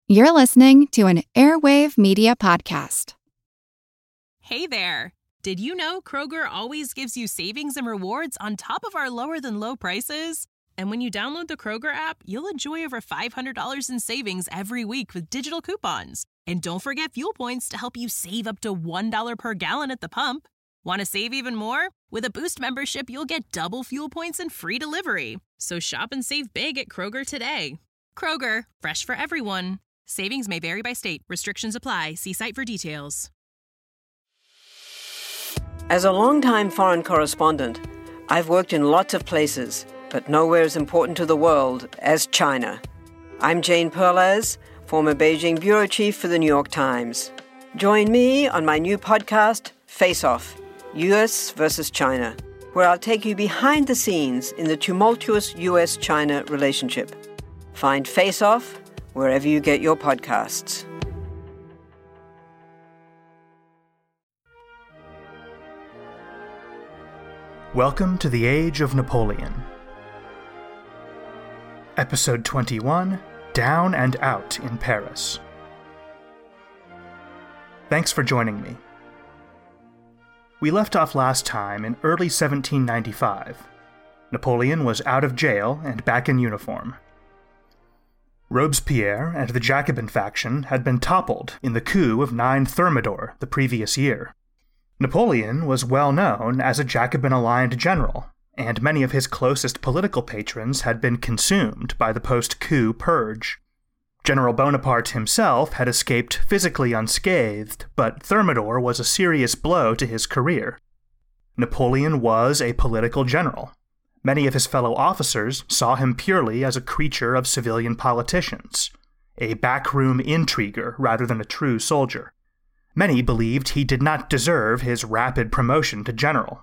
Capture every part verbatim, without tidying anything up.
You're listening to an Airwave Media Podcast. Hey there! Did you know Kroger always gives you savings and rewards on top of our lower-than-low prices? And when you download the Kroger app, you'll enjoy over five hundred dollars in savings every week with digital coupons. And don't forget fuel points to help you save up to one dollar per gallon at the pump. Want to save even more? With a Boost membership, you'll get double fuel points and free delivery. So shop and save big at Kroger today. Kroger, fresh for everyone. Savings may vary by state. Restrictions apply. See site for details. As a longtime foreign correspondent, I've worked in lots of places, but nowhere as important to the world as China. I'm Jane Perlez, former Beijing bureau chief for the New York Times. Join me on my new podcast, Face Off, U S versus China, where I'll take you behind the scenes in the tumultuous U S China relationship. Find Face Off wherever you get your podcasts. Welcome to the Age of Napoleon. Episode twenty-one, Down and Out in Paris. Thanks for joining me. We left off last time in early seventeen ninety-five. Napoleon was out of jail and back in uniform. Robespierre and the Jacobin faction had been toppled in the coup of nine Thermidor the previous year. Napoleon was well known as a Jacobin-aligned general, and many of his closest political patrons had been consumed by the post-coup purge. General Bonaparte himself had escaped physically unscathed, but Thermidor was a serious blow to his career. Napoleon was a political general. Many of his fellow officers saw him purely as a creature of civilian politicians, a backroom intriguer rather than a true soldier. Many believed he did not deserve his rapid promotion to general.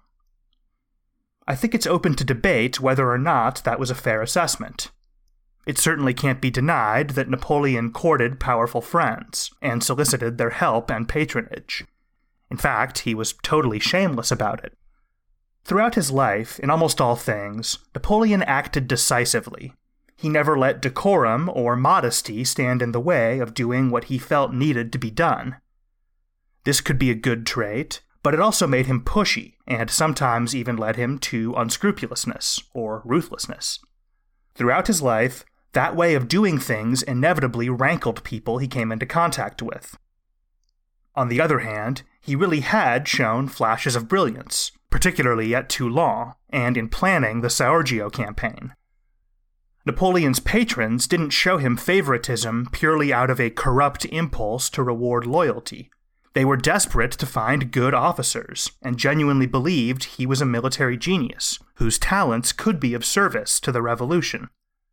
I think it's open to debate whether or not that was a fair assessment. It certainly can't be denied that Napoleon courted powerful friends and solicited their help and patronage. In fact, he was totally shameless about it. Throughout his life, in almost all things, Napoleon acted decisively. He never let decorum or modesty stand in the way of doing what he felt needed to be done. This could be a good trait, but it also made him pushy, and sometimes even led him to unscrupulousness or ruthlessness. Throughout his life, that way of doing things inevitably rankled people he came into contact with. On the other hand, he really had shown flashes of brilliance, particularly at Toulon and in planning the Saorgio campaign. Napoleon's patrons didn't show him favoritism purely out of a corrupt impulse to reward loyalty. They were desperate to find good officers, and genuinely believed he was a military genius, whose talents could be of service to the revolution.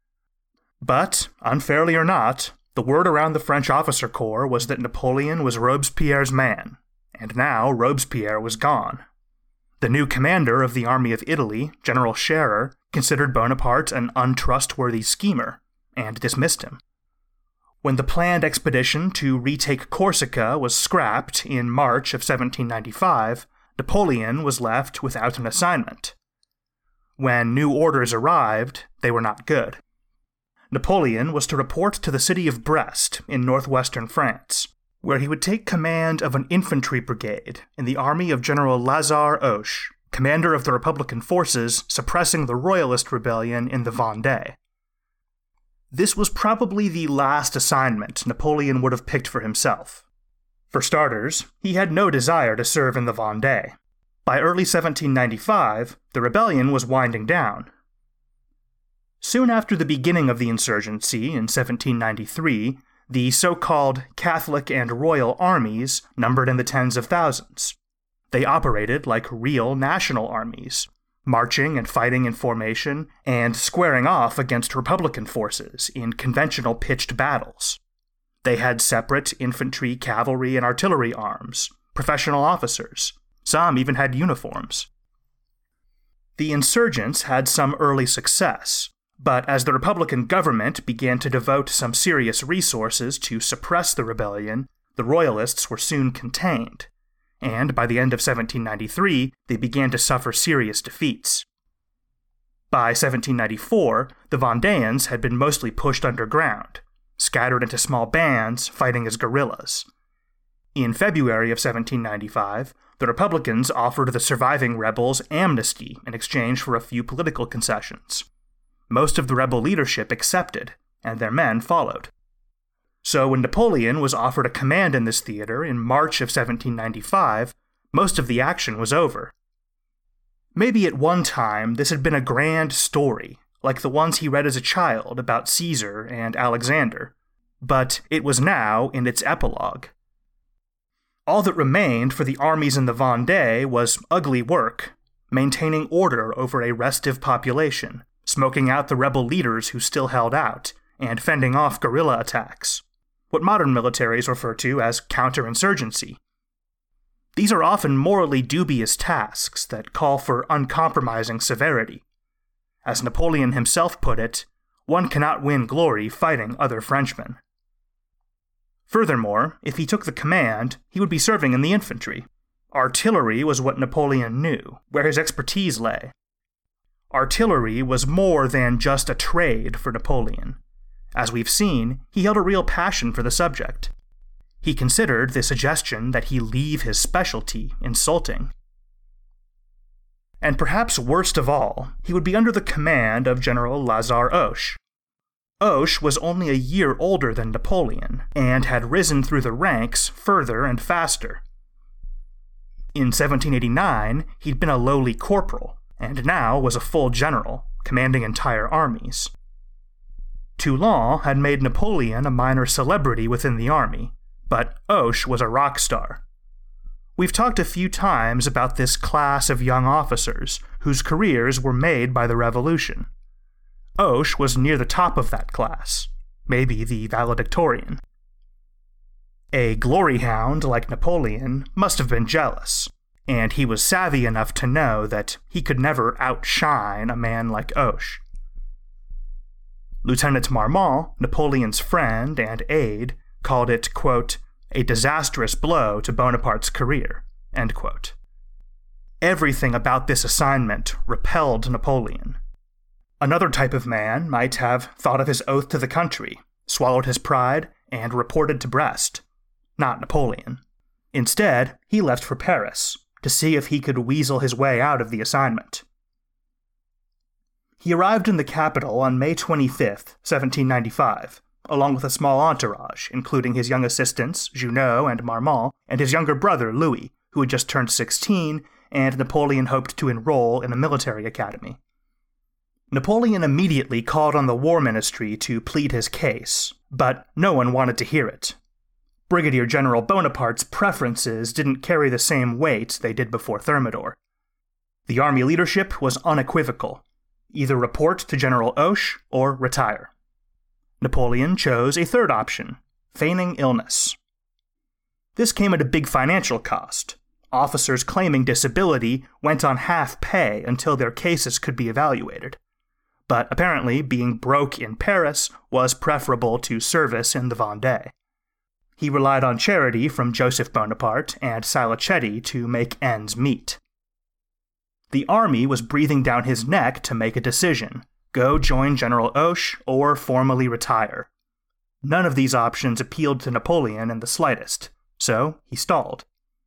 But, unfairly or not, the word around the French officer corps was that Napoleon was Robespierre's man, and now Robespierre was gone. The new commander of the Army of Italy, General Scherer, considered Bonaparte an untrustworthy schemer, and dismissed him. When the planned expedition to retake Corsica was scrapped in March of seventeen ninety-five, Napoleon was left without an assignment. When new orders arrived, they were not good. Napoleon was to report to the city of Brest in northwestern France, where he would take command of an infantry brigade in the army of General Lazare Hoche, commander of the Republican forces suppressing the Royalist rebellion in the Vendée. This was probably the last assignment Napoleon would have picked for himself. For starters, he had no desire to serve in the Vendée. By early seventeen ninety-five, the rebellion was winding down. Soon after the beginning of the insurgency in seventeen ninety-three, the so-called Catholic and Royal armies numbered in the tens of thousands. They operated like real national armies, marching and fighting in formation, and squaring off against Republican forces in conventional pitched battles. They had separate infantry, cavalry, and artillery arms, professional officers. Some even had uniforms. The insurgents had some early success, but as the Republican government began to devote some serious resources to suppress the rebellion, the Royalists were soon contained, and by the end of seventeen ninety-three, they began to suffer serious defeats. By seventeen ninety-four, the Vendéans had been mostly pushed underground, scattered into small bands fighting as guerrillas. In February of seventeen ninety-five, the Republicans offered the surviving rebels amnesty in exchange for a few political concessions. Most of the rebel leadership accepted, and their men followed. So when Napoleon was offered a command in this theater in March of seventeen ninety-five, most of the action was over. Maybe at one time this had been a grand story, like the ones he read as a child about Caesar and Alexander, but it was now in its epilogue. All that remained for the armies in the Vendée was ugly work, maintaining order over a restive population, smoking out the rebel leaders who still held out, and fending off guerrilla attacks, what modern militaries refer to as counterinsurgency. These are often morally dubious tasks that call for uncompromising severity. As Napoleon himself put it, one cannot win glory fighting other Frenchmen. Furthermore, if he took the command, he would be serving in the infantry. Artillery was what Napoleon knew, where his expertise lay. Artillery was more than just a trade for Napoleon. As we've seen, he held a real passion for the subject. He considered the suggestion that he leave his specialty insulting. And perhaps worst of all, he would be under the command of General Lazare Hoche. Hoche was only a year older than Napoleon, and had risen through the ranks further and faster. In seventeen eighty-nine, he'd been a lowly corporal, and now was a full general, commanding entire armies. Toulon had made Napoleon a minor celebrity within the army, but Hoche was a rock star. We've talked a few times about this class of young officers whose careers were made by the Revolution. Hoche was near the top of that class, maybe the valedictorian. A glory hound like Napoleon must have been jealous, and he was savvy enough to know that he could never outshine a man like Hoche. Lieutenant Marmont, Napoleon's friend and aide, called it, quote, a disastrous blow to Bonaparte's career, end quote. Everything about this assignment repelled Napoleon. Another type of man might have thought of his oath to the country, swallowed his pride, and reported to Brest. Not Napoleon. Instead, he left for Paris, to see if he could weasel his way out of the assignment. He arrived in the capital on May twenty-fifth, seventeen ninety-five, along with a small entourage, including his young assistants, Junot and Marmont, and his younger brother, Louis, who had just turned sixteen, and Napoleon hoped to enroll in a military academy. Napoleon immediately called on the War Ministry to plead his case, but no one wanted to hear it. Brigadier General Bonaparte's preferences didn't carry the same weight they did before Thermidor. The army leadership was unequivocal. Either report to General Hoche or retire. Napoleon chose a third option, feigning illness. This came at a big financial cost. Officers claiming disability went on half pay until their cases could be evaluated. But apparently being broke in Paris was preferable to service in the Vendée. He relied on charity from Joseph Bonaparte and Salicetti to make ends meet. The army was breathing down his neck to make a decision, go join General Hoche or formally retire. None of these options appealed to Napoleon in the slightest, so he stalled.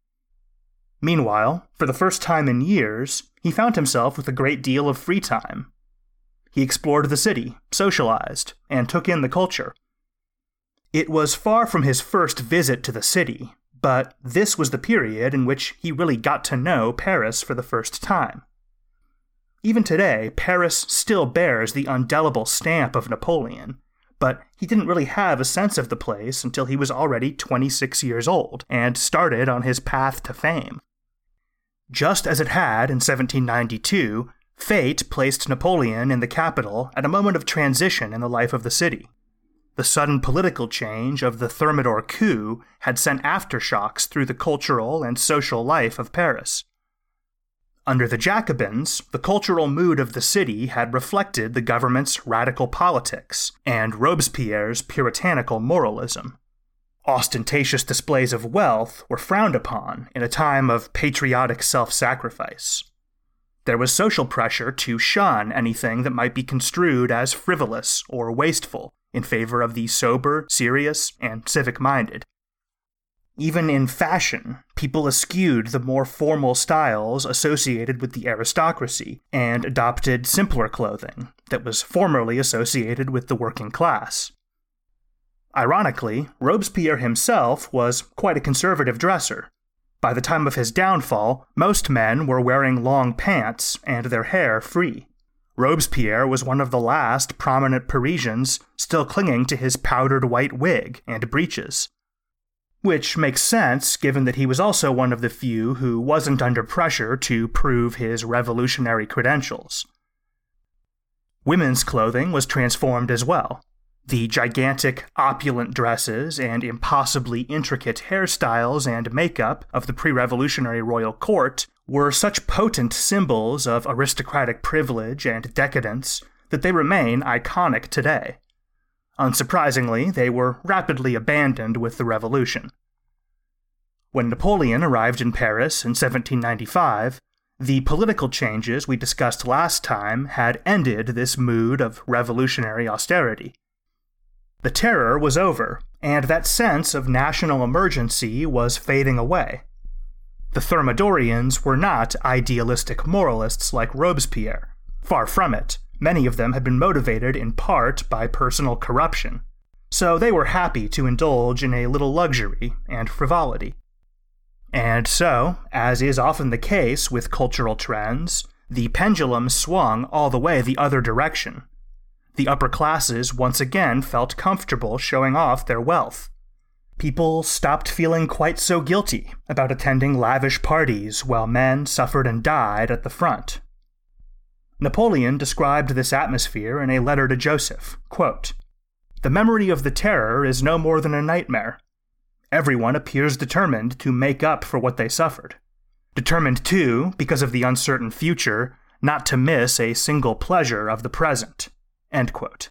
Meanwhile, for the first time in years, he found himself with a great deal of free time. He explored the city, socialized, and took in the culture. It was far from his first visit to the city, but this was the period in which he really got to know Paris for the first time. Even today, Paris still bears the indelible stamp of Napoleon, but he didn't really have a sense of the place until he was already twenty-six years old and started on his path to fame. Just as it had in seventeen ninety-two, fate placed Napoleon in the capital at a moment of transition in the life of the city. The sudden political change of the Thermidor coup had sent aftershocks through the cultural and social life of Paris. Under the Jacobins, the cultural mood of the city had reflected the government's radical politics and Robespierre's puritanical moralism. Ostentatious displays of wealth were frowned upon in a time of patriotic self-sacrifice. There was social pressure to shun anything that might be construed as frivolous or wasteful, in favor of the sober, serious, and civic-minded. Even in fashion, people eschewed the more formal styles associated with the aristocracy and adopted simpler clothing that was formerly associated with the working class. Ironically, Robespierre himself was quite a conservative dresser. By the time of his downfall, most men were wearing long pants and their hair free. Robespierre was one of the last prominent Parisians still clinging to his powdered white wig and breeches. Which makes sense, given that he was also one of the few who wasn't under pressure to prove his revolutionary credentials. Women's clothing was transformed as well. The gigantic, opulent dresses and impossibly intricate hairstyles and makeup of the pre-revolutionary royal court were such potent symbols of aristocratic privilege and decadence that they remain iconic today. Unsurprisingly, they were rapidly abandoned with the Revolution. When Napoleon arrived in Paris in seventeen ninety-five, the political changes we discussed last time had ended this mood of revolutionary austerity. The Terror was over, and that sense of national emergency was fading away. The Thermidorians were not idealistic moralists like Robespierre. Far from it. Many of them had been motivated in part by personal corruption, so they were happy to indulge in a little luxury and frivolity. And so, as is often the case with cultural trends, the pendulum swung all the way the other direction. The upper classes once again felt comfortable showing off their wealth. People stopped feeling quite so guilty about attending lavish parties while men suffered and died at the front. Napoleon described this atmosphere in a letter to Joseph, quote, "The memory of the Terror is no more than a nightmare. Everyone appears determined to make up for what they suffered. Determined, too, because of the uncertain future, not to miss a single pleasure of the present." End quote.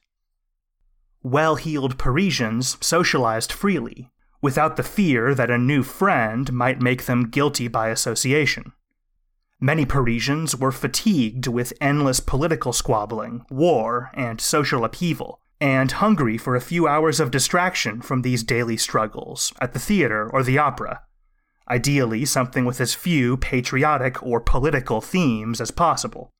Well-heeled Parisians socialized freely, without the fear that a new friend might make them guilty by association. Many Parisians were fatigued with endless political squabbling, war, and social upheaval, and hungry for a few hours of distraction from these daily struggles at the theater or the opera, ideally something with as few patriotic or political themes as possible.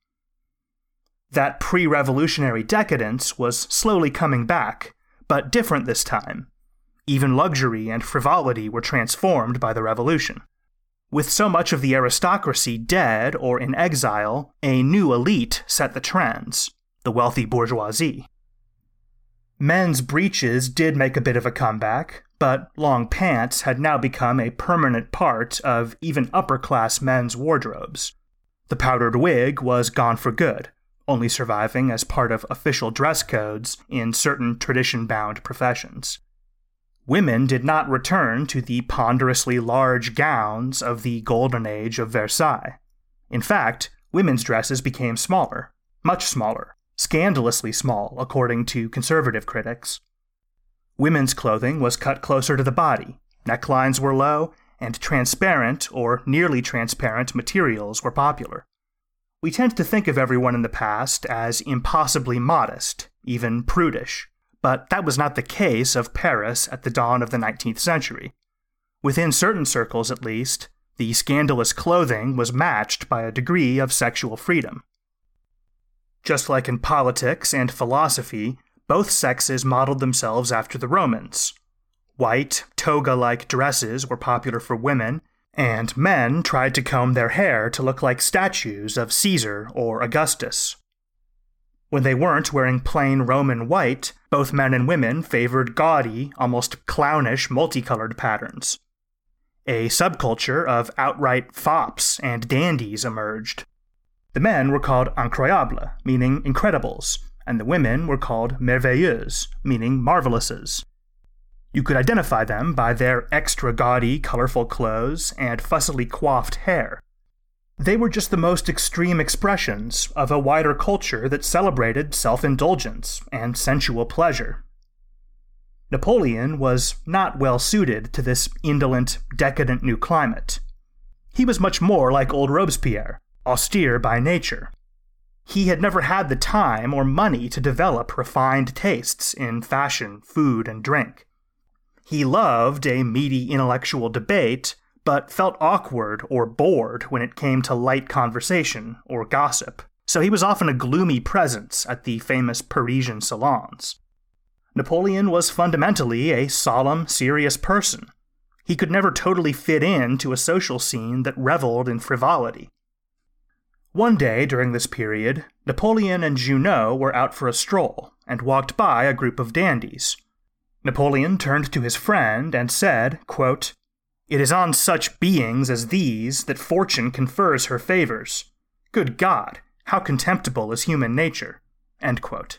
That pre-revolutionary decadence was slowly coming back, but different this time. Even luxury and frivolity were transformed by the revolution. With so much of the aristocracy dead or in exile, a new elite set the trends, the wealthy bourgeoisie. Men's breeches did make a bit of a comeback, but long pants had now become a permanent part of even upper-class men's wardrobes. The powdered wig was gone for good, only surviving as part of official dress codes in certain tradition-bound professions. Women did not return to the ponderously large gowns of the Golden Age of Versailles. In fact, women's dresses became smaller, much smaller, scandalously small, according to conservative critics. Women's clothing was cut closer to the body, necklines were low, and transparent or nearly transparent materials were popular. We tend to think of everyone in the past as impossibly modest, even prudish. But that was not the case of Paris at the dawn of the nineteenth century. Within certain circles, at least, the scandalous clothing was matched by a degree of sexual freedom. Just like in politics and philosophy, both sexes modeled themselves after the Romans. White, toga-like dresses were popular for women, and men tried to comb their hair to look like statues of Caesar or Augustus. When they weren't wearing plain Roman white, both men and women favored gaudy, almost clownish, multicolored patterns. A subculture of outright fops and dandies emerged. The men were called incroyables, meaning incredibles, and the women were called merveilleuses, meaning marvelouses. You could identify them by their extra gaudy, colorful clothes and fussily coiffed hair. They were just the most extreme expressions of a wider culture that celebrated self-indulgence and sensual pleasure. Napoleon was not well suited to this indolent, decadent new climate. He was much more like old Robespierre, austere by nature. He had never had the time or money to develop refined tastes in fashion, food, and drink. He loved a meaty intellectual debate, but felt awkward or bored when it came to light conversation or gossip, so he was often a gloomy presence at the famous Parisian salons. Napoleon was fundamentally a solemn, serious person. He could never totally fit into a social scene that reveled in frivolity. One day during this period, Napoleon and Junot were out for a stroll and walked by a group of dandies. Napoleon turned to his friend and said, quote, "It is on such beings as these that fortune confers her favors. Good God, how contemptible is human nature." End quote.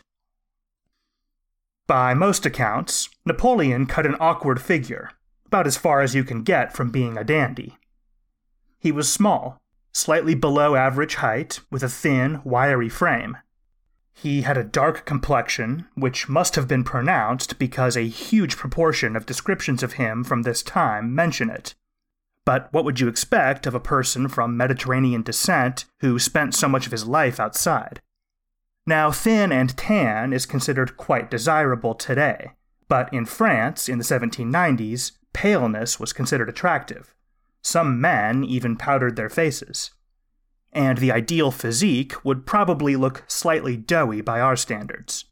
By most accounts, Napoleon cut an awkward figure, about as far as you can get from being a dandy. He was small, slightly below average height, with a thin, wiry frame. He had a dark complexion, which must have been pronounced because a huge proportion of descriptions of him from this time mention it. But what would you expect of a person from Mediterranean descent who spent so much of his life outside? Now, thin and tan is considered quite desirable today, but in France in the seventeen nineties, paleness was considered attractive. Some men even powdered their faces. And the ideal physique would probably look slightly doughy by our standards.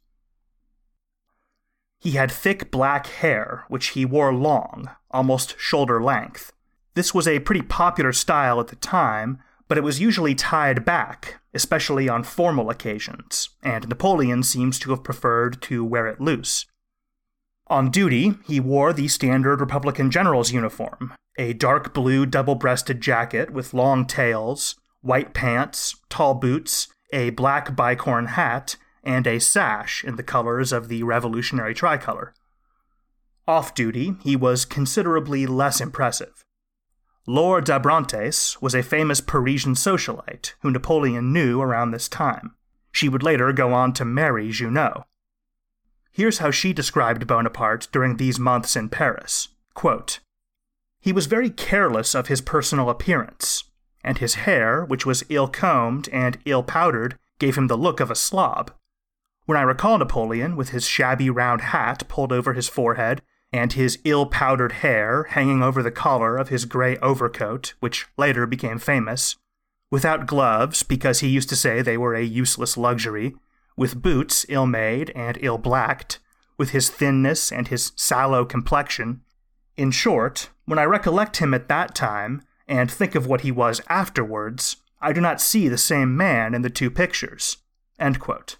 He had thick black hair, which he wore long, almost shoulder length. This was a pretty popular style at the time, but it was usually tied back, especially on formal occasions, and Napoleon seems to have preferred to wear it loose. On duty, he wore the standard Republican general's uniform, a dark blue double-breasted jacket with long tails, white pants, tall boots, a black bicorn hat, and a sash in the colors of the revolutionary tricolor. Off-duty, he was considerably less impressive. Laure d'Abrantes was a famous Parisian socialite who Napoleon knew around this time. She would later go on to marry Junot. Here's how she described Bonaparte during these months in Paris. Quote, "He was very careless of his personal appearance, and his hair, which was ill-combed and ill-powdered, gave him the look of a slob. When I recall Napoleon with his shabby round hat pulled over his forehead, and his ill-powdered hair hanging over the collar of his gray overcoat, which later became famous, without gloves because he used to say they were a useless luxury, with boots ill-made and ill-blacked, with his thinness and his sallow complexion. In short, when I recollect him at that time, and think of what he was afterwards, I do not see the same man in the two pictures." End quote.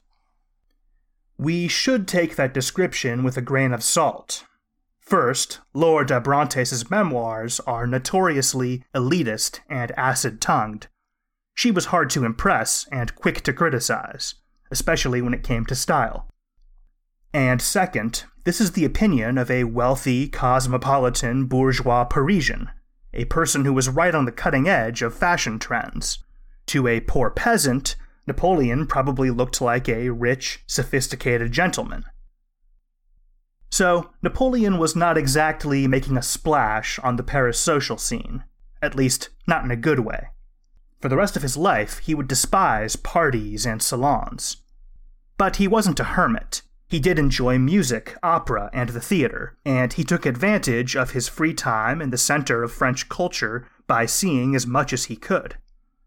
We should take that description with a grain of salt. First, Laure d'Abrantes' memoirs are notoriously elitist and acid-tongued. She was hard to impress and quick to criticize, especially when it came to style. And second, this is the opinion of a wealthy, cosmopolitan, bourgeois Parisian, a person who was right on the cutting edge of fashion trends. To a poor peasant, Napoleon probably looked like a rich, sophisticated gentleman. So, Napoleon was not exactly making a splash on the Paris social scene, at least not in a good way. For the rest of his life, he would despise parties and salons. But he wasn't a hermit. He did enjoy music, opera, and the theater, and he took advantage of his free time in the center of French culture by seeing as much as he could.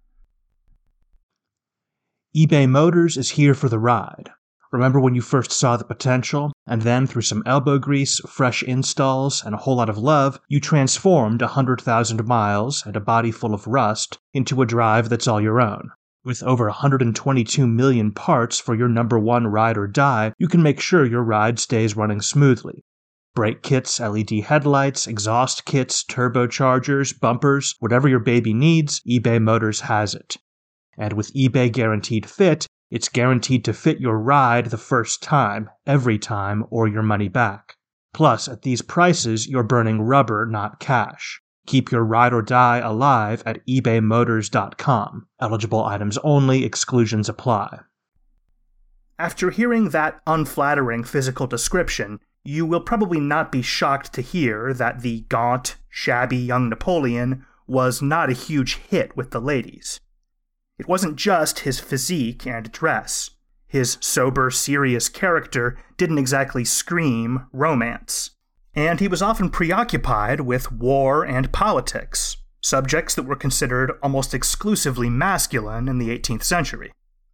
eBay Motors is here for the ride. Remember when you first saw the potential, and then through some elbow grease, fresh installs, and a whole lot of love, you transformed one hundred thousand miles and a body full of rust into a drive that's all your own. With over one hundred twenty-two million parts for your number one ride or die, you can make sure your ride stays running smoothly. Brake kits, L E D headlights, exhaust kits, turbochargers, bumpers, whatever your baby needs, eBay Motors has it. And with eBay Guaranteed Fit, it's guaranteed to fit your ride the first time, every time, or your money back. Plus, at these prices, you're burning rubber, not cash. Keep your ride or die alive at ebay motors dot com. Eligible items only, exclusions apply. After hearing that unflattering physical description, you will probably not be shocked to hear that the gaunt, shabby young Napoleon was not a huge hit with the ladies. It wasn't just his physique and dress. His sober, serious character didn't exactly scream romance. And he was often preoccupied with war and politics, subjects that were considered almost exclusively masculine in the eighteenth century.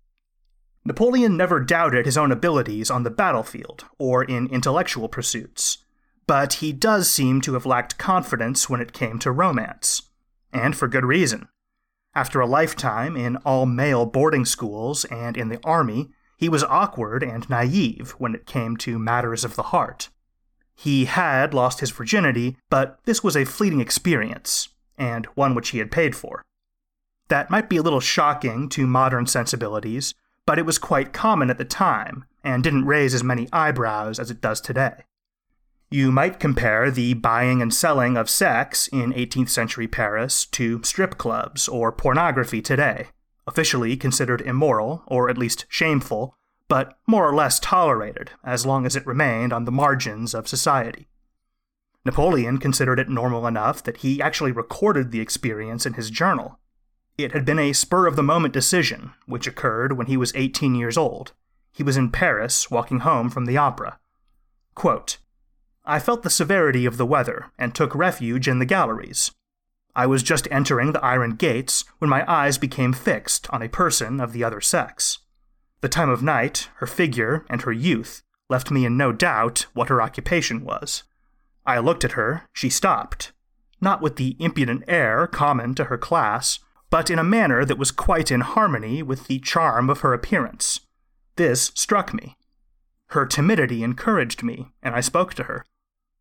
Napoleon never doubted his own abilities on the battlefield or in intellectual pursuits, but he does seem to have lacked confidence when it came to romance. And for good reason. After a lifetime in all-male boarding schools and in the army, he was awkward and naive when it came to matters of the heart. He had lost his virginity, but this was a fleeting experience, and one which he had paid for. That might be a little shocking to modern sensibilities, but it was quite common at the time, and didn't raise as many eyebrows as it does today. You might compare the buying and selling of sex in eighteenth century Paris to strip clubs or pornography today, officially considered immoral, or at least shameful, but more or less tolerated as long as it remained on the margins of society. Napoleon considered it normal enough that he actually recorded the experience in his journal. It had been a spur-of-the-moment decision, which occurred when he was eighteen years old. He was in Paris, walking home from the opera. Quote, "I felt the severity of the weather, and took refuge in the galleries. I was just entering the iron gates when my eyes became fixed on a person of the other sex. The time of night, her figure, and her youth left me in no doubt what her occupation was. I looked at her, she stopped, not with the impudent air common to her class, but in a manner that was quite in harmony with the charm of her appearance. This struck me. Her timidity encouraged me, and I spoke to her."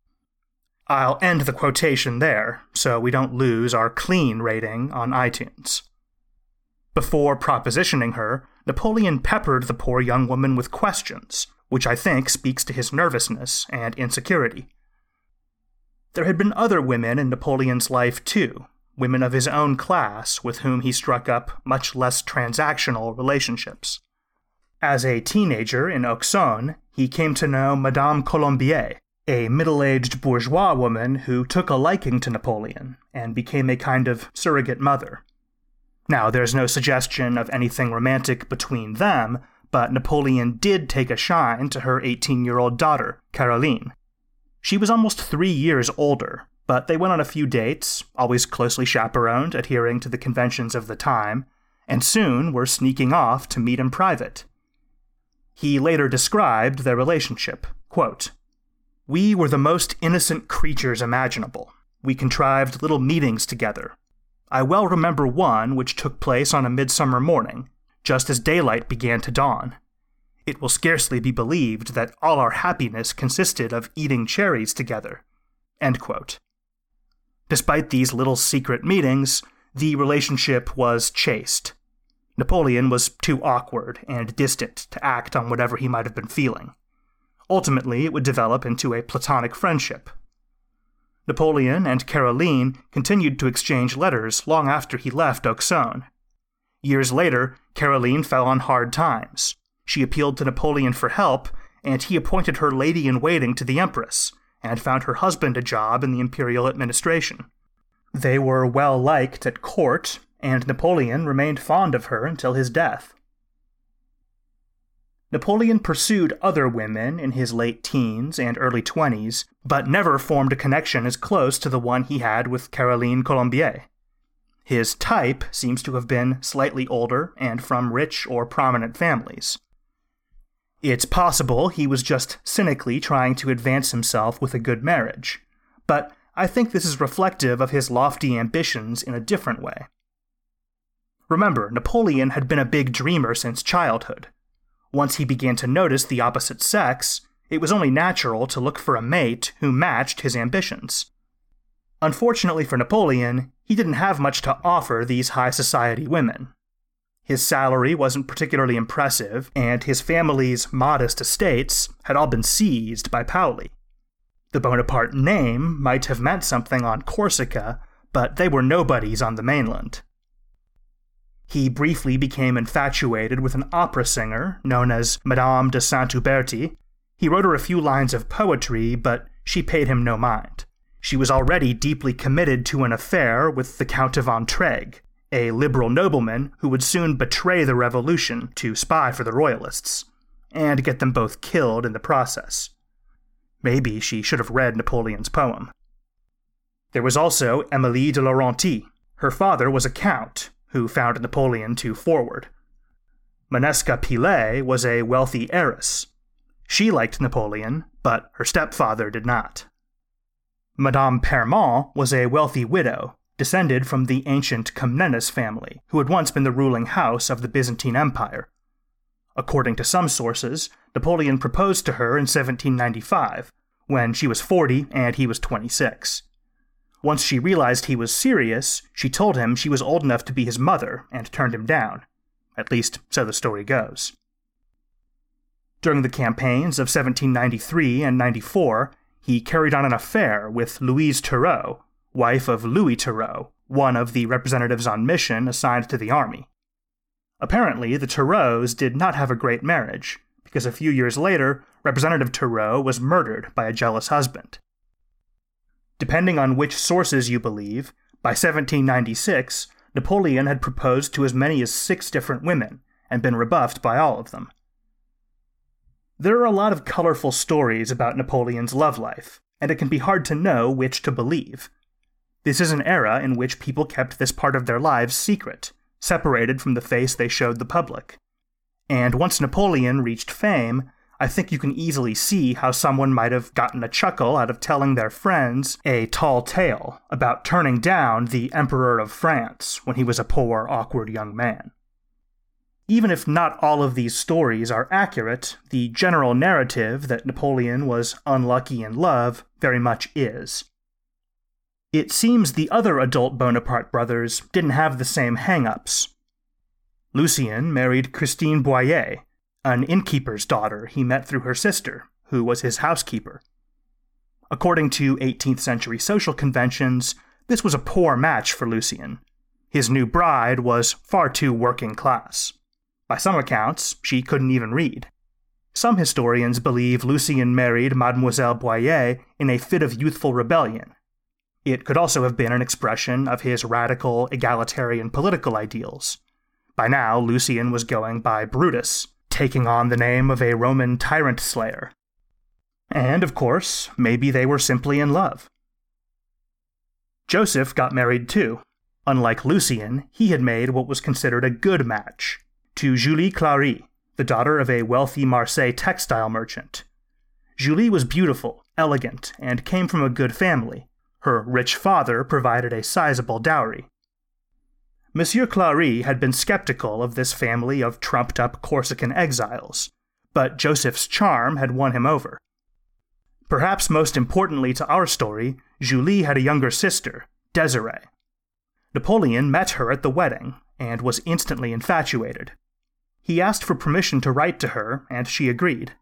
I'll end the quotation there, so we don't lose our clean rating on iTunes. Before propositioning her, Napoleon peppered the poor young woman with questions, which I think speaks to his nervousness and insecurity. There had been other women in Napoleon's life too, women of his own class with whom he struck up much less transactional relationships. As a teenager in Auxonne, he came to know Madame Colombier, a middle-aged bourgeois woman who took a liking to Napoleon and became a kind of surrogate mother. Now, there's no suggestion of anything romantic between them, but Napoleon did take a shine to her eighteen-year-old daughter, Caroline. She was almost three years older, but they went on a few dates, always closely chaperoned, adhering to the conventions of the time, and soon were sneaking off to meet in private. He later described their relationship, quote, "We were the most innocent creatures imaginable. We contrived little meetings together. I well remember one which took place on a midsummer morning, just as daylight began to dawn. It will scarcely be believed that all our happiness consisted of eating cherries together." End quote. Despite these little secret meetings, the relationship was chaste. Napoleon was too awkward and distant to act on whatever he might have been feeling. Ultimately, it would develop into a platonic friendship. Napoleon and Caroline continued to exchange letters long after he left Auxonne. Years later, Caroline fell on hard times. She appealed to Napoleon for help, and he appointed her lady-in-waiting to the Empress, and found her husband a job in the imperial administration. They were well liked at court, and Napoleon remained fond of her until his death. Napoleon pursued other women in his late teens and early twenties, but never formed a connection as close to the one he had with Caroline Colombier. His type seems to have been slightly older and from rich or prominent families. It's possible he was just cynically trying to advance himself with a good marriage, but I think this is reflective of his lofty ambitions in a different way. Remember, Napoleon had been a big dreamer since childhood. Once he began to notice the opposite sex, it was only natural to look for a mate who matched his ambitions. Unfortunately for Napoleon, he didn't have much to offer these high society women. His salary wasn't particularly impressive, and his family's modest estates had all been seized by Paoli. The Bonaparte name might have meant something on Corsica, but they were nobodies on the mainland. He briefly became infatuated with an opera singer known as Madame de Saint-Huberti. He wrote her a few lines of poetry, but she paid him no mind. She was already deeply committed to an affair with the Count of Entraigues, a liberal nobleman who would soon betray the revolution to spy for the royalists, and get them both killed in the process. Maybe she should have read Napoleon's poem. There was also Émilie de Laurenti. Her father was a count, who found Napoleon too forward. Manesca Pilet was a wealthy heiress. She liked Napoleon, but her stepfather did not. Madame Permont was a wealthy widow, descended from the ancient Comnenus family, who had once been the ruling house of the Byzantine Empire. According to some sources, Napoleon proposed to her in seventeen ninety-five, when she was forty and he was twenty-six. Once she realized he was serious, she told him she was old enough to be his mother and turned him down. At least, so the story goes. During the campaigns of seventeen ninety-three and ninety-four, he carried on an affair with Louise Turreau, wife of Louis Turreau, one of the representatives on mission assigned to the army. Apparently, the Turreaus did not have a great marriage, because a few years later, Representative Turreau was murdered by a jealous husband. Depending on which sources you believe, by seventeen ninety-six, Napoleon had proposed to as many as six different women, and been rebuffed by all of them. There are a lot of colorful stories about Napoleon's love life, and it can be hard to know which to believe. This is an era in which people kept this part of their lives secret, separated from the face they showed the public. And once Napoleon reached fame, I think you can easily see how someone might have gotten a chuckle out of telling their friends a tall tale about turning down the Emperor of France when he was a poor, awkward young man. Even if not all of these stories are accurate, the general narrative that Napoleon was unlucky in love very much is. It seems the other adult Bonaparte brothers didn't have the same hang-ups. Lucien married Christine Boyer, an innkeeper's daughter he met through her sister, who was his housekeeper. According to eighteenth century social conventions, this was a poor match for Lucien. His new bride was far too working class. By some accounts, she couldn't even read. Some historians believe Lucien married Mademoiselle Boyer in a fit of youthful rebellion. It could also have been an expression of his radical, egalitarian political ideals. By now, Lucien was going by Brutus, taking on the name of a Roman tyrant slayer. And, of course, maybe they were simply in love. Joseph got married too. Unlike Lucien, he had made what was considered a good match, to Julie Clary, the daughter of a wealthy Marseille textile merchant. Julie was beautiful, elegant, and came from a good family. Her rich father provided a sizable dowry. Monsieur Clary had been skeptical of this family of trumped-up Corsican exiles, but Joseph's charm had won him over. Perhaps most importantly to our story, Julie had a younger sister, Desiree. Napoleon met her at the wedding, and was instantly infatuated. He asked for permission to write to her, and she agreed.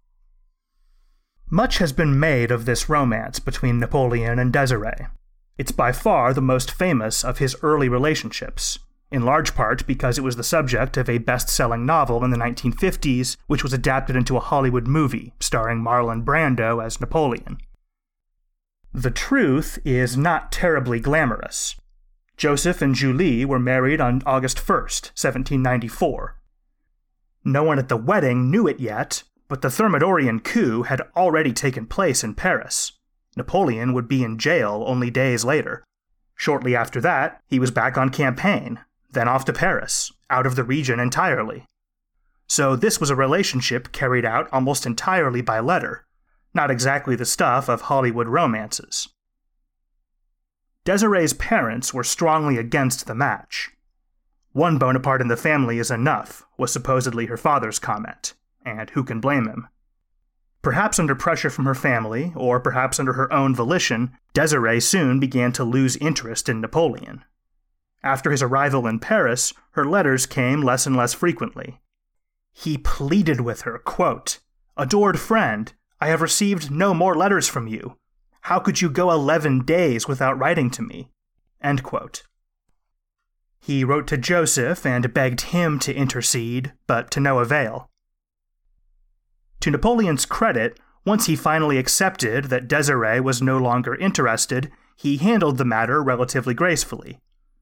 Much has been made of this romance between Napoleon and Desiree. It's by far the most famous of his early relationships, in large part because it was the subject of a best-selling novel in the nineteen fifties, which was adapted into a Hollywood movie starring Marlon Brando as Napoleon. The truth is not terribly glamorous. Joseph and Julie were married on August first, seventeen ninety-four. No one at the wedding knew it yet, but the Thermidorian coup had already taken place in Paris. Napoleon would be in jail only days later. Shortly after that, he was back on campaign, then off to Paris, out of the region entirely. So this was a relationship carried out almost entirely by letter, not exactly the stuff of Hollywood romances. Desiree's parents were strongly against the match. One Bonaparte in the family is enough, was supposedly her father's comment, and who can blame him? Perhaps under pressure from her family, or perhaps under her own volition, Desiree soon began to lose interest in Napoleon. After his arrival in Paris, her letters came less and less frequently. He pleaded with her, quote, "Adored friend, I have received no more letters from you. How could you go eleven days without writing to me?" End quote. He wrote to Joseph and begged him to intercede, but to no avail. To Napoleon's credit, once he finally accepted that Desiree was no longer interested, he handled the matter relatively gracefully.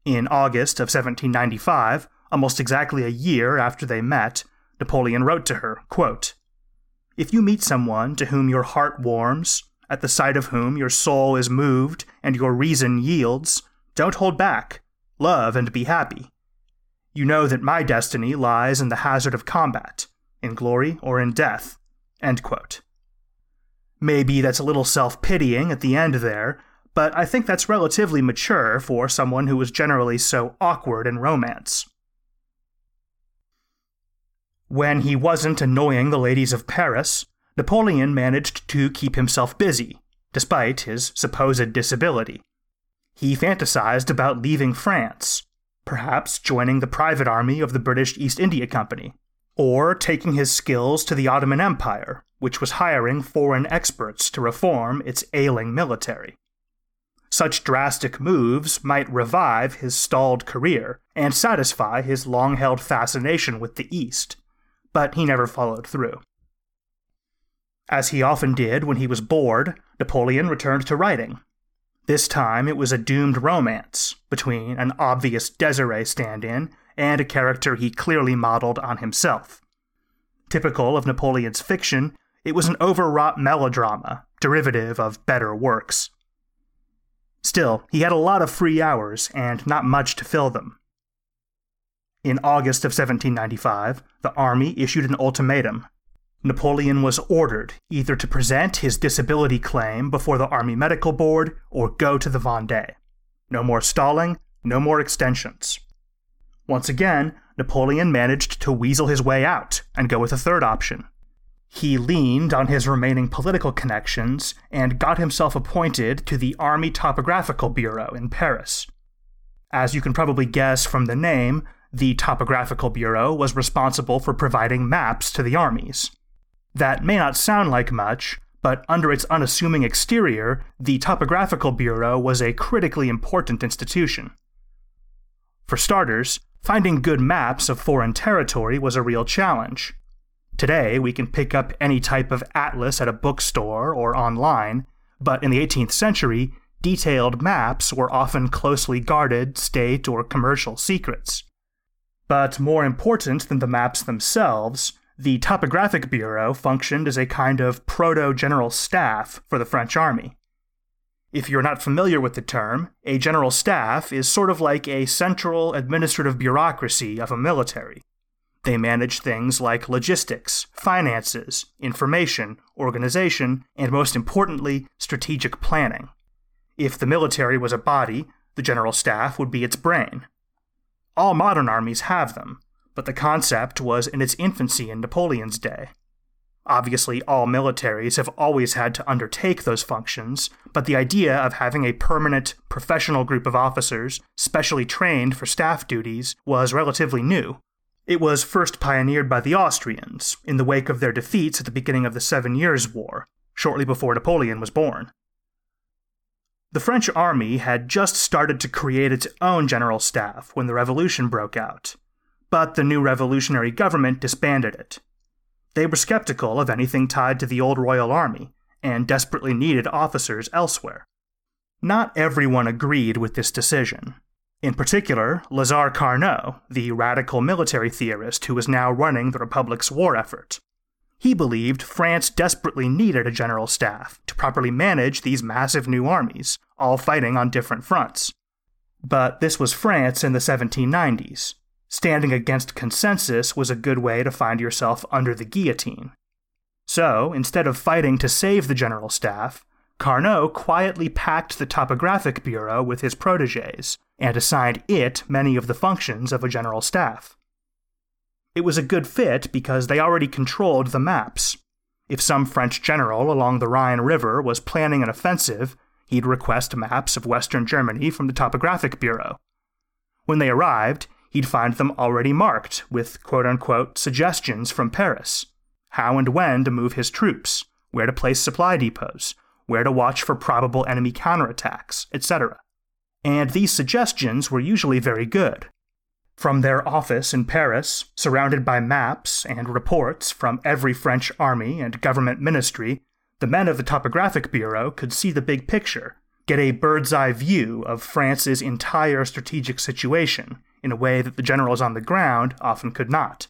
In August of seventeen ninety-five, almost exactly a year after they met, Napoleon wrote to her, quote, "If you meet someone to whom your heart warms, at the sight of whom your soul is moved and your reason yields, don't hold back. Love and be happy. You know that my destiny lies in the hazard of combat, in glory or in death." End quote. Maybe that's a little self-pitying at the end there, but I think that's relatively mature for someone who was generally so awkward in romance. When he wasn't annoying the ladies of Paris, Napoleon managed to keep himself busy, despite his supposed disability. He fantasized about leaving France, perhaps joining the private army of the British East India Company, or taking his skills to the Ottoman Empire, which was hiring foreign experts to reform its ailing military. Such drastic moves might revive his stalled career and satisfy his long-held fascination with the East, but he never followed through. As he often did when he was bored, Napoleon returned to writing. This time it was a doomed romance between an obvious Desiree stand-in and a character he clearly modeled on himself. Typical of Napoleon's fiction, it was an overwrought melodrama, derivative of better works. Still, he had a lot of free hours and not much to fill them. In August of seventeen ninety-five, the army issued an ultimatum. Napoleon was ordered either to present his disability claim before the Army Medical Board or go to the Vendée. No more stalling, no more extensions. Once again, Napoleon managed to weasel his way out and go with a third option. He leaned on his remaining political connections and got himself appointed to the Army Topographical Bureau in Paris. As you can probably guess from the name, the Topographical Bureau was responsible for providing maps to the armies. That may not sound like much, but under its unassuming exterior, the Topographical Bureau was a critically important institution. For starters, finding good maps of foreign territory was a real challenge. Today, we can pick up any type of atlas at a bookstore or online, but in the eighteenth century, detailed maps were often closely guarded state or commercial secrets. But more important than the maps themselves, the Topographic Bureau functioned as a kind of proto-general staff for the French army. If you're not familiar with the term, a general staff is sort of like a central administrative bureaucracy of a military. They manage things like logistics, finances, information, organization, and most importantly, strategic planning. If the military was a body, the general staff would be its brain. All modern armies have them, but the concept was in its infancy in Napoleon's day. Obviously, all militaries have always had to undertake those functions, but the idea of having a permanent, professional group of officers specially trained for staff duties was relatively new. It was first pioneered by the Austrians, in the wake of their defeats at the beginning of the Seven Years' War, shortly before Napoleon was born. The French army had just started to create its own general staff when the revolution broke out, but the new revolutionary government disbanded it. They were skeptical of anything tied to the old royal army, and desperately needed officers elsewhere. Not everyone agreed with this decision. In particular, Lazare Carnot, the radical military theorist who was now running the Republic's war effort. He believed France desperately needed a general staff to properly manage these massive new armies, all fighting on different fronts. But this was France in the seventeen nineties. Standing against consensus was a good way to find yourself under the guillotine. So, instead of fighting to save the general staff, Carnot quietly packed the Topographic Bureau with his protégés, and assigned it many of the functions of a general staff. It was a good fit because they already controlled the maps. If some French general along the Rhine River was planning an offensive, he'd request maps of Western Germany from the Topographic Bureau. When they arrived, he'd find them already marked with quote-unquote suggestions from Paris, how and when to move his troops, where to place supply depots, where to watch for probable enemy counterattacks, et cetera. And these suggestions were usually very good. From their office in Paris, surrounded by maps and reports from every French army and government ministry, the men of the Topographic Bureau could see the big picture, get a bird's-eye view of France's entire strategic situation in a way that the generals on the ground often could not.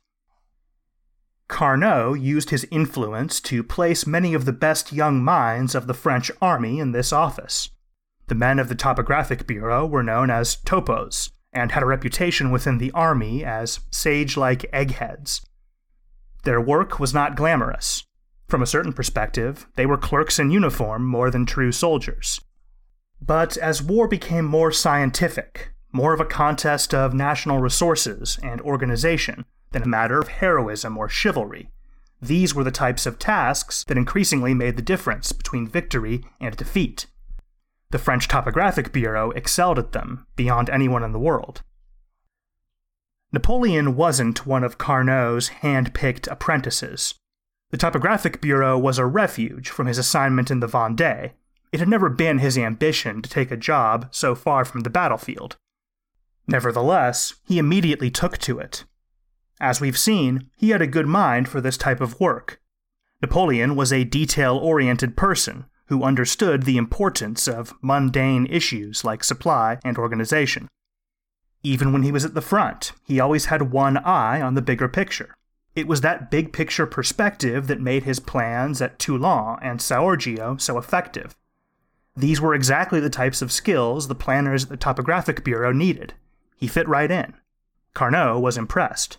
Carnot used his influence to place many of the best young minds of the French army in this office. The men of the Topographic Bureau were known as topos, and had a reputation within the army as sage-like eggheads. Their work was not glamorous. From a certain perspective, they were clerks in uniform more than true soldiers. But as war became more scientific, more of a contest of national resources and organization than a matter of heroism or chivalry, these were the types of tasks that increasingly made the difference between victory and defeat. The French Topographic Bureau excelled at them beyond anyone in the world. Napoleon wasn't one of Carnot's hand-picked apprentices. The Topographic Bureau was a refuge from his assignment in the Vendée. It had never been his ambition to take a job so far from the battlefield. Nevertheless, he immediately took to it. As we've seen, he had a good mind for this type of work. Napoleon was a detail-oriented person who understood the importance of mundane issues like supply and organization. Even when he was at the front, he always had one eye on the bigger picture. It was that big-picture perspective that made his plans at Toulon and Saorgio so effective. These were exactly the types of skills the planners at the Topographic Bureau needed. He fit right in. Carnot was impressed.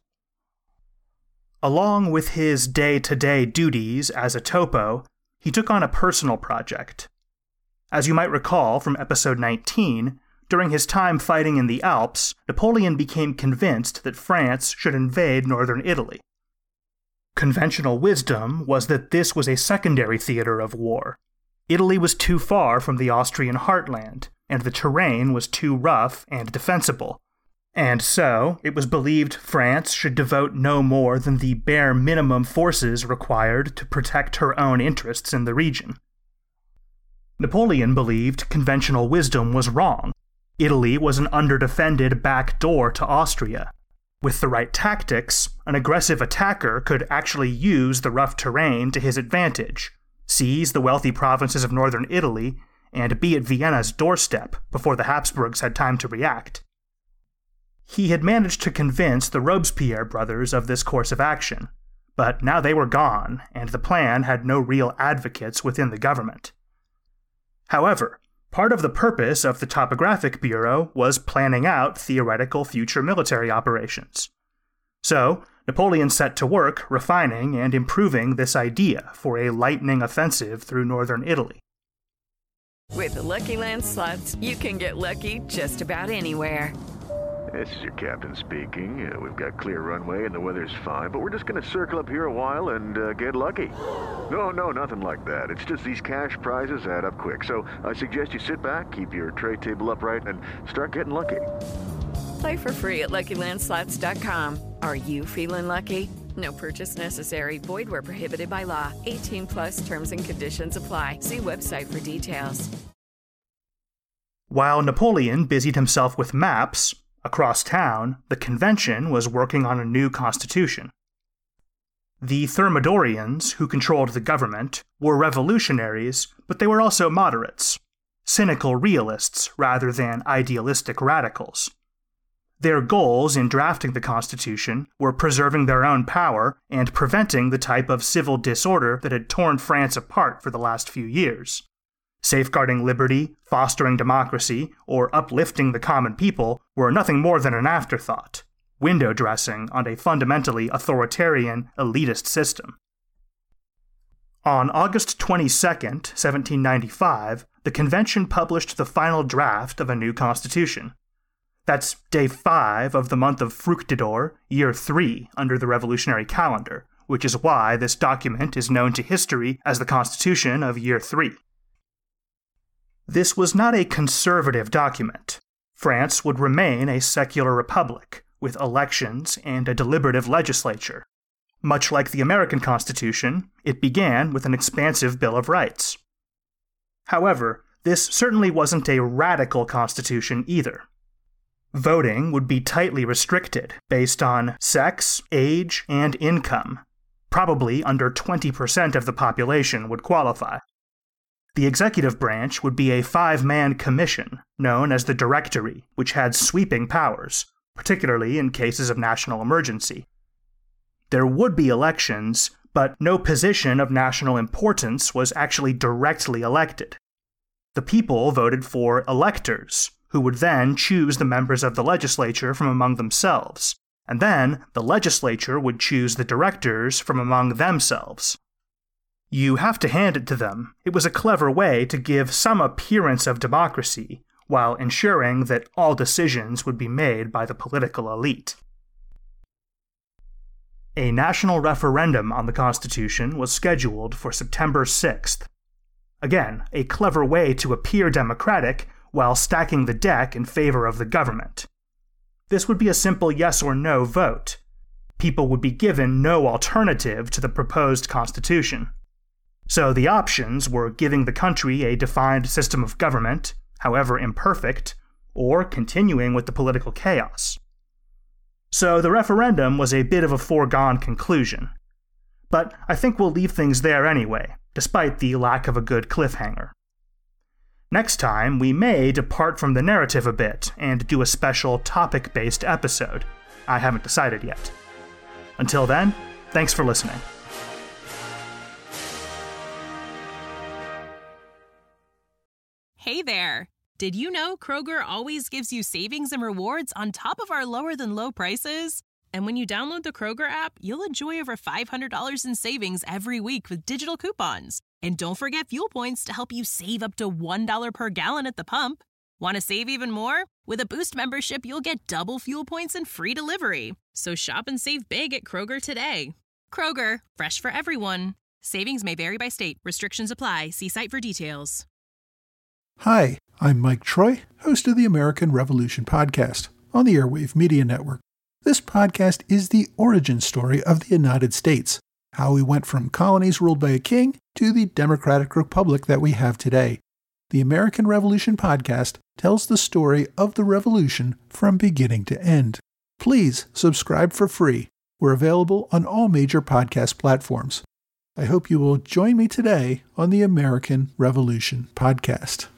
Along with his day-to-day duties as a topo, he took on a personal project. As you might recall from episode nineteen, during his time fighting in the Alps, Napoleon became convinced that France should invade northern Italy. Conventional wisdom was that this was a secondary theater of war. Italy was too far from the Austrian heartland, and the terrain was too rough and defensible. And so, it was believed France should devote no more than the bare minimum forces required to protect her own interests in the region. Napoleon believed conventional wisdom was wrong. Italy was an underdefended back door to Austria. With the right tactics, an aggressive attacker could actually use the rough terrain to his advantage, seize the wealthy provinces of northern Italy, and be at Vienna's doorstep before the Habsburgs had time to react. He had managed to convince the Robespierre brothers of this course of action, but now they were gone, and the plan had no real advocates within the government. However, part of the purpose of the Topographic Bureau was planning out theoretical future military operations. So, Napoleon set to work refining and improving this idea for a lightning offensive through northern Italy. With the Lucky Land Slots, you can get lucky just about anywhere. This is your captain speaking. Uh, we've got clear runway and the weather's fine, but we're just going to circle up here a while and uh, get lucky. No, no, nothing like that. It's just these cash prizes add up quick. So I suggest you sit back, keep your tray table upright, and start getting lucky. Play for free at Lucky Land Slots dot com. Are you feeling lucky? No purchase necessary. Void where prohibited by law. eighteen plus terms and conditions apply. See website for details. While Napoleon busied himself with maps, across town, the convention was working on a new constitution. The Thermidorians, who controlled the government, were revolutionaries, but they were also moderates, cynical realists rather than idealistic radicals. Their goals in drafting the Constitution were preserving their own power and preventing the type of civil disorder that had torn France apart for the last few years. Safeguarding liberty, fostering democracy, or uplifting the common people were nothing more than an afterthought, window dressing on a fundamentally authoritarian, elitist system. On August twenty-second, seventeen ninety-five, the convention published the final draft of a new constitution. That's day five of the month of Fructidor, year three under the revolutionary calendar, which is why this document is known to history as the Constitution of Year three. This was not a conservative document. France would remain a secular republic, with elections and a deliberative legislature. Much like the American Constitution, it began with an expansive Bill of Rights. However, this certainly wasn't a radical constitution either. Voting would be tightly restricted based on sex, age, and income. Probably under twenty percent of the population would qualify. The executive branch would be a five-man commission known as the Directory, which had sweeping powers, particularly in cases of national emergency. There would be elections, but no position of national importance was actually directly elected. The people voted for electors, who would then choose the members of the legislature from among themselves, and then the legislature would choose the directors from among themselves. You have to hand it to them. It was a clever way to give some appearance of democracy, while ensuring that all decisions would be made by the political elite. A national referendum on the Constitution was scheduled for September sixth. Again, a clever way to appear democratic while stacking the deck in favor of the government. This would be a simple yes or no vote. People would be given no alternative to the proposed Constitution. So the options were giving the country a defined system of government, however imperfect, or continuing with the political chaos. So the referendum was a bit of a foregone conclusion. But I think we'll leave things there anyway, despite the lack of a good cliffhanger. Next time, we may depart from the narrative a bit and do a special topic-based episode. I haven't decided yet. Until then, thanks for listening. Hey there! Did you know Kroger always gives you savings and rewards on top of our lower-than-low prices? And when you download the Kroger app, you'll enjoy over five hundred dollars in savings every week with digital coupons. And don't forget fuel points to help you save up to one dollar per gallon at the pump. Want to save even more? With a Boost membership, you'll get double fuel points and free delivery. So shop and save big at Kroger today. Kroger, fresh for everyone. Savings may vary by state. Restrictions apply. See site for details. Hi, I'm Mike Troy, host of the American Revolution podcast on the Airwave Media Network. This podcast is the origin story of the United States, how we went from colonies ruled by a king to the democratic republic that we have today. The American Revolution podcast tells the story of the revolution from beginning to end. Please subscribe for free. We're available on all major podcast platforms. I hope you will join me today on the American Revolution podcast.